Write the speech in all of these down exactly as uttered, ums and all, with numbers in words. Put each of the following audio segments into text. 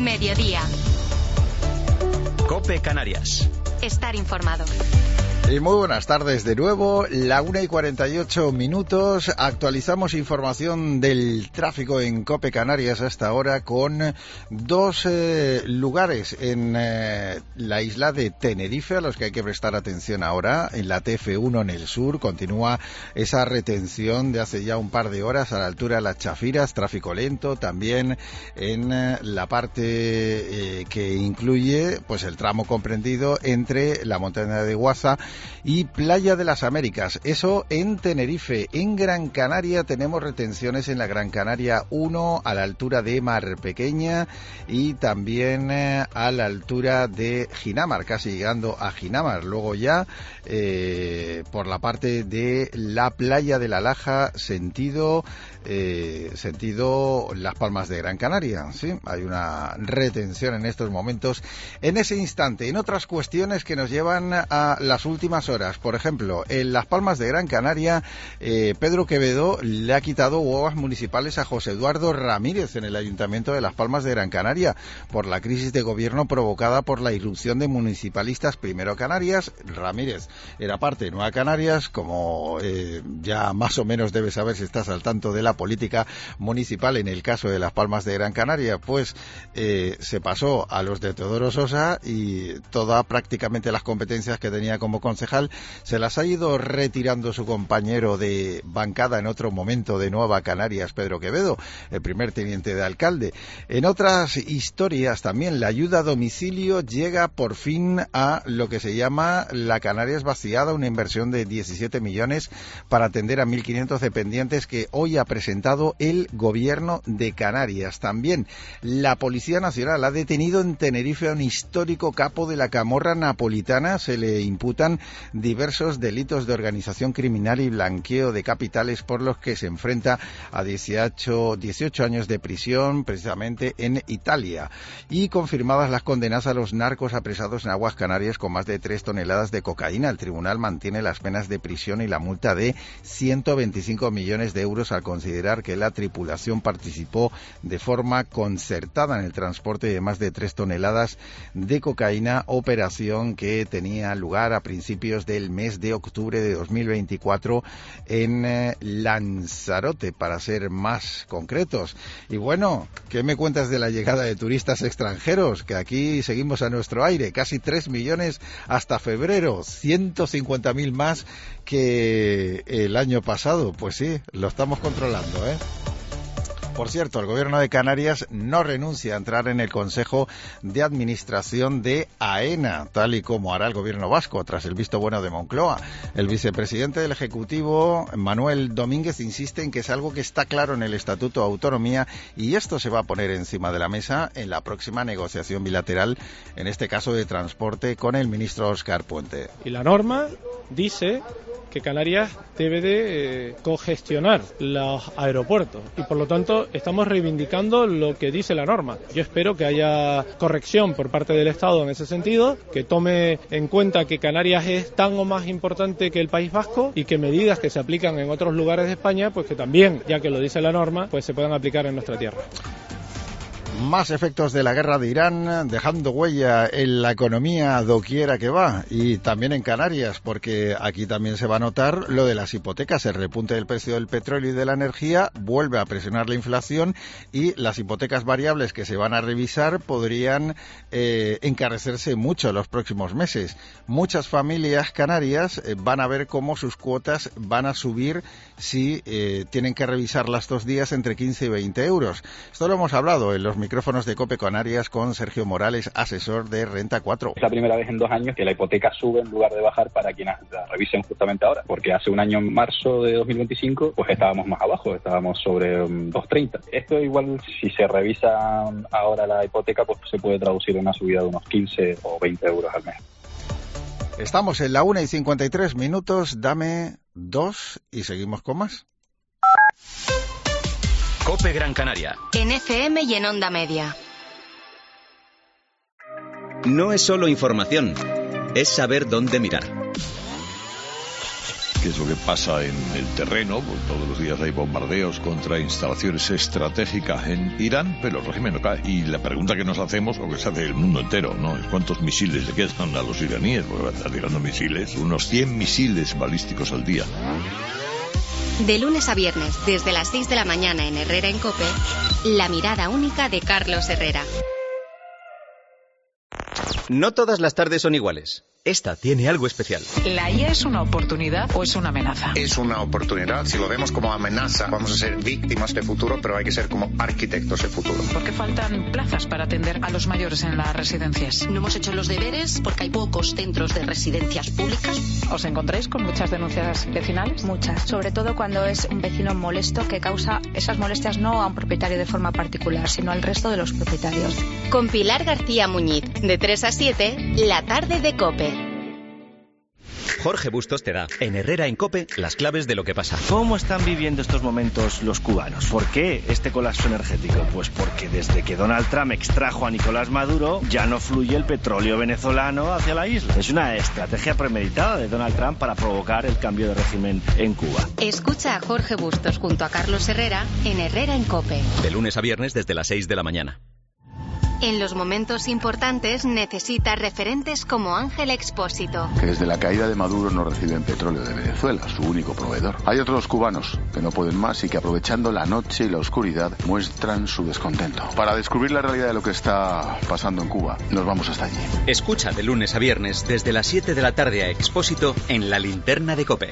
Mediodía. COPE Canarias. Estar informado. Y muy buenas tardes de nuevo, la una y cuarenta y ocho minutos, actualizamos información del tráfico en COPE Canarias hasta ahora con dos eh, lugares en eh, la isla de Tenerife a los que hay que prestar atención ahora. En la T F uno en el sur continúa esa retención de hace ya un par de horas a la altura de las Chafiras, tráfico lento, también en eh, la parte eh, que incluye pues el tramo comprendido entre la montaña de Guaza y Playa de las Américas, eso en Tenerife. En Gran Canaria tenemos retenciones en la Gran Canaria uno a la altura de Mar Pequeña y también eh, a la altura de Ginamar, casi llegando a Ginamar. Luego ya eh, por la parte de la Playa de la Laja, sentido eh, sentido Las Palmas de Gran Canaria, ¿sí? Hay una retención en estos momentos, en ese instante. En otras cuestiones que nos llevan a las últimas horas, por ejemplo, en Las Palmas de Gran Canaria, eh, Pedro Quevedo le ha quitado huevas municipales a José Eduardo Ramírez en el Ayuntamiento de Las Palmas de Gran Canaria por la crisis de gobierno provocada por la irrupción de municipalistas, primero Canarias. Ramírez era parte de Nueva Canarias, como eh, ya más o menos debes saber si estás al tanto de la política municipal en el caso de Las Palmas de Gran Canaria, pues eh, se pasó a los de Teodoro Sosa y toda prácticamente las competencias que tenía como concejal se las ha ido retirando su compañero de bancada en otro momento de Nueva Canarias, Pedro Quevedo, el primer teniente de alcalde. En otras historias también, la ayuda a domicilio llega por fin a lo que se llama la Canarias vaciada, una inversión de diecisiete millones para atender a mil quinientos dependientes que hoy ha presentado el gobierno de Canarias. También la Policía Nacional ha detenido en Tenerife a un histórico capo de la camorra napolitana. Se le imputan diversos delitos de organización criminal y blanqueo de capitales por los que se enfrenta a dieciocho, dieciocho años de prisión precisamente en Italia. Y confirmadas las condenas a los narcos apresados en aguas canarias con más de tres toneladas de cocaína. El tribunal mantiene las penas de prisión y la multa de ciento veinticinco millones de euros al considerar que la tripulación participó de forma concertada en el transporte de más de tres toneladas de cocaína, operación que tenía lugar a principios del mes de octubre de dos mil veinticuatro en eh, Lanzarote, para ser más concretos. Y bueno, ¿qué me cuentas de la llegada de turistas extranjeros? Que aquí seguimos a nuestro aire, casi tres millones hasta febrero, ciento cincuenta mil más que el año pasado. Pues sí, lo estamos controlando, ¿eh? Por cierto, el gobierno de Canarias no renuncia a entrar en el Consejo de Administración de AENA, tal y como hará el gobierno vasco, tras el visto bueno de Moncloa. El vicepresidente del Ejecutivo, Manuel Domínguez, insiste en que es algo que está claro en el Estatuto de Autonomía y esto se va a poner encima de la mesa en la próxima negociación bilateral, en este caso de transporte, con el ministro Óscar Puente. Y la norma dice que Canarias debe de eh, cogestionar los aeropuertos y por lo tanto estamos reivindicando lo que dice la norma. Yo espero que haya corrección por parte del Estado en ese sentido, que tome en cuenta que Canarias es tan o más importante que el País Vasco y que medidas que se aplican en otros lugares de España, pues que también, ya que lo dice la norma, pues se puedan aplicar en nuestra tierra. Más efectos de la guerra de Irán, dejando huella en la economía doquiera que va, y también en Canarias, porque aquí también se va a notar lo de las hipotecas. El repunte del precio del petróleo y de la energía vuelve a presionar la inflación y las hipotecas variables que se van a revisar podrían eh, encarecerse mucho en los próximos meses. Muchas familias canarias eh, van a ver cómo sus cuotas van a subir si eh, tienen que revisarlas dos días entre quince y veinte euros. Esto lo hemos hablado en los micrófonos de COPE Canarias con Sergio Morales, asesor de Renta cuatro. Es la primera vez en dos años que la hipoteca sube en lugar de bajar para quienes la revisen justamente ahora, porque hace un año, en marzo de dos mil veinticinco, pues estábamos más abajo, estábamos sobre um, dos treinta. Esto igual, si se revisa ahora la hipoteca, pues se puede traducir en una subida de unos quince o veinte euros al mes. Estamos en la una y cincuenta y tres minutos, dame dos y seguimos con más. COPE Gran Canaria. En F M y en Onda Media. No es solo información, es saber dónde mirar. qué es lo que pasa en el terreno, pues todos los días hay bombardeos contra instalaciones estratégicas en Irán, pero el régimen no cae. Y la pregunta que nos hacemos, o que se hace el mundo entero, ¿no?, es cuántos misiles le quedan a los iraníes, porque van a estar tirando misiles, unos cien misiles balísticos al día. De lunes a viernes, desde las seis de la mañana en Herrera en COPE, la mirada única de Carlos Herrera. No todas las tardes son iguales. Esta tiene algo especial. ¿La I A es una oportunidad o es una amenaza? Es una oportunidad. Si lo vemos como amenaza, vamos a ser víctimas de futuro, pero hay que ser como arquitectos de futuro. ¿Por qué faltan plazas para atender a los mayores en las residencias? No hemos hecho los deberes porque hay pocos centros de residencias públicas. ¿Os encontráis con muchas denuncias vecinales? Muchas, sobre todo cuando es un vecino molesto que causa esas molestias no a un propietario de forma particular, sino al resto de los propietarios. Con Pilar García Muñiz, de tres a siete, la tarde de COPE. Jorge Bustos te da, en Herrera en COPE, las claves de lo que pasa. ¿Cómo están viviendo estos momentos los cubanos? ¿Por qué este colapso energético? Pues porque desde que Donald Trump extrajo a Nicolás Maduro, ya no fluye el petróleo venezolano hacia la isla. Es una estrategia premeditada de Donald Trump para provocar el cambio de régimen en Cuba. Escucha a Jorge Bustos junto a Carlos Herrera en Herrera en COPE. De lunes a viernes desde las seis de la mañana. En los momentos importantes necesita referentes como Ángel Expósito. Que desde la caída de Maduro no reciben petróleo de Venezuela, su único proveedor. Hay otros cubanos que no pueden más y que aprovechando la noche y la oscuridad muestran su descontento. Para descubrir la realidad de lo que está pasando en Cuba, nos vamos hasta allí. Escucha de lunes a viernes desde las siete de la tarde a Expósito en la linterna de COPE.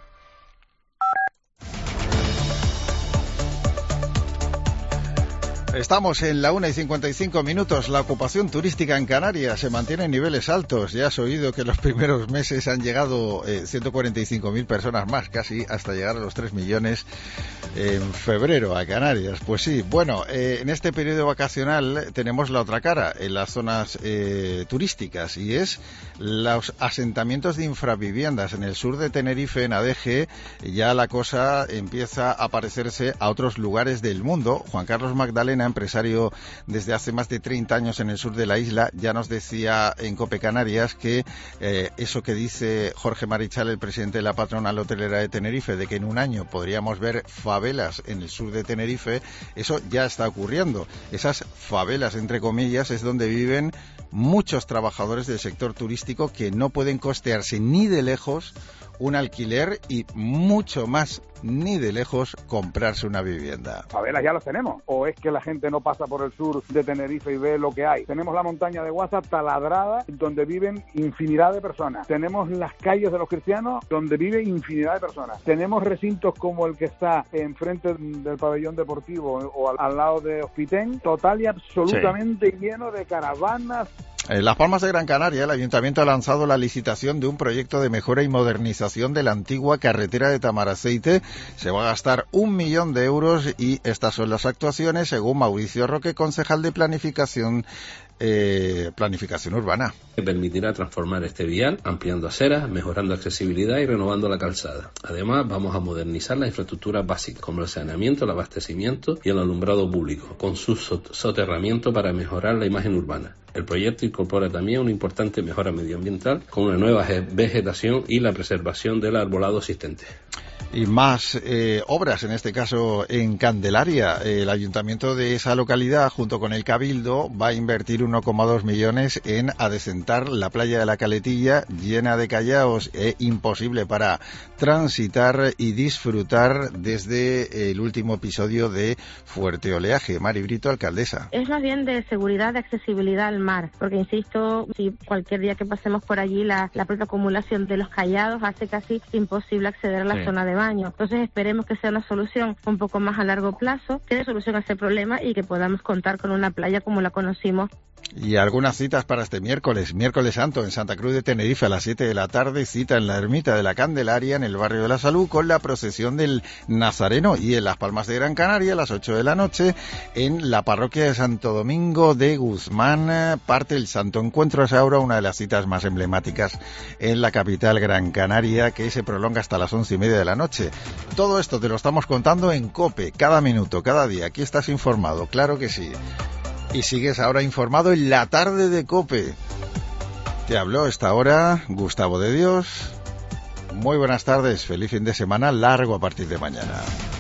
Estamos en la una y cincuenta y cinco minutos. La ocupación turística en Canarias se mantiene en niveles altos. Ya has oído que los primeros meses han llegado eh, ciento cuarenta y cinco mil personas más, casi hasta llegar a los tres millones en febrero a Canarias. Pues sí, bueno, eh, en este periodo vacacional tenemos la otra cara en las zonas eh, turísticas, y es los asentamientos de infraviviendas. En el sur de Tenerife, en Adeje, ya la cosa empieza a parecerse a otros lugares del mundo. Juan Carlos Magdalena, empresario desde hace más de treinta años en el sur de la isla, ya nos decía en COPE Canarias que eh, eso que dice Jorge Marichal, el presidente de la patronal hotelera de Tenerife, de que en un año podríamos ver favelas en el sur de Tenerife, eso ya está ocurriendo. Esas favelas, entre comillas, es donde viven muchos trabajadores del sector turístico que no pueden costearse ni de lejos un alquiler y mucho más ni de lejos comprarse una vivienda. Favelas ya las tenemos, o es que la gente no pasa por el sur de Tenerife y ve lo que hay. Tenemos la montaña de Guasa taladrada, donde viven infinidad de personas. Tenemos las calles de los cristianos, donde viven infinidad de personas. Tenemos recintos como el que está enfrente del pabellón deportivo o al, al lado de Hospitén, total y absolutamente sí, lleno de caravanas. En Las Palmas de Gran Canaria, el Ayuntamiento ha lanzado la licitación de un proyecto de mejora y modernización de la antigua carretera de Tamaraceite. Se va a gastar un millón de euros y estas son las actuaciones, según Mauricio Roque, concejal de Planificación Eh, planificación urbana. Que permitirá transformar este vial, ampliando aceras, mejorando accesibilidad y renovando la calzada. Además, vamos a modernizar las infraestructuras básicas, como el saneamiento, el abastecimiento y el alumbrado público, con su soterramiento para mejorar la imagen urbana. El proyecto incorpora también una importante mejora medioambiental, con una nueva vegetación y la preservación del arbolado existente. Y más eh, obras, en este caso en Candelaria. El ayuntamiento de esa localidad, junto con el Cabildo, va a invertir uno coma dos millones en adecentar la playa de la Caletilla, llena de callaos e imposible para transitar y disfrutar desde el último episodio de fuerte oleaje. Mari Brito, alcaldesa. Es más bien de seguridad, de accesibilidad al mar, porque insisto, si cualquier día que pasemos por allí, la, la propia acumulación de los callados hace casi imposible acceder a la sí. zona de baño. Entonces esperemos que sea una solución un poco más a largo plazo, que dé solución a ese problema y que podamos contar con una playa como la conocimos. Y algunas citas para este miércoles, miércoles santo en Santa Cruz de Tenerife a las siete de la tarde, cita en la ermita de la Candelaria en el barrio de la Salud con la procesión del Nazareno, y en Las Palmas de Gran Canaria a las ocho de la noche en la parroquia de Santo Domingo de Guzmán parte el Santo Encuentro a esa hora, una de las citas más emblemáticas en la capital Gran Canaria, que se prolonga hasta las once y media de la noche. Todo esto te lo estamos contando en COPE, cada minuto, cada día. Aquí estás informado, claro que sí. Y sigues ahora informado en la tarde de COPE. Te habló esta hora Gustavo de Dios. Muy buenas tardes, feliz fin de semana largo a partir de mañana.